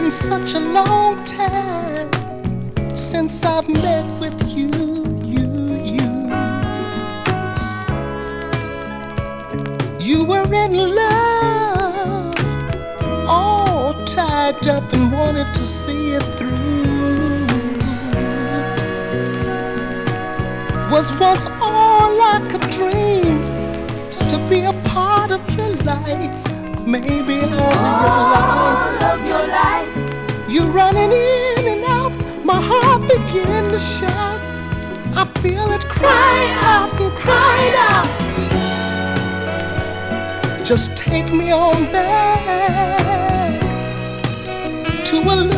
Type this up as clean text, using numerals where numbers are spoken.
been such a long time since I've met with you. You were in love, all tied up and wanted to see it through. Was once all I could dream, was to be a part of your life, maybe all of your life. You running in and out, my heart began to shout. I feel it crying out and crying out. Just take me on back to a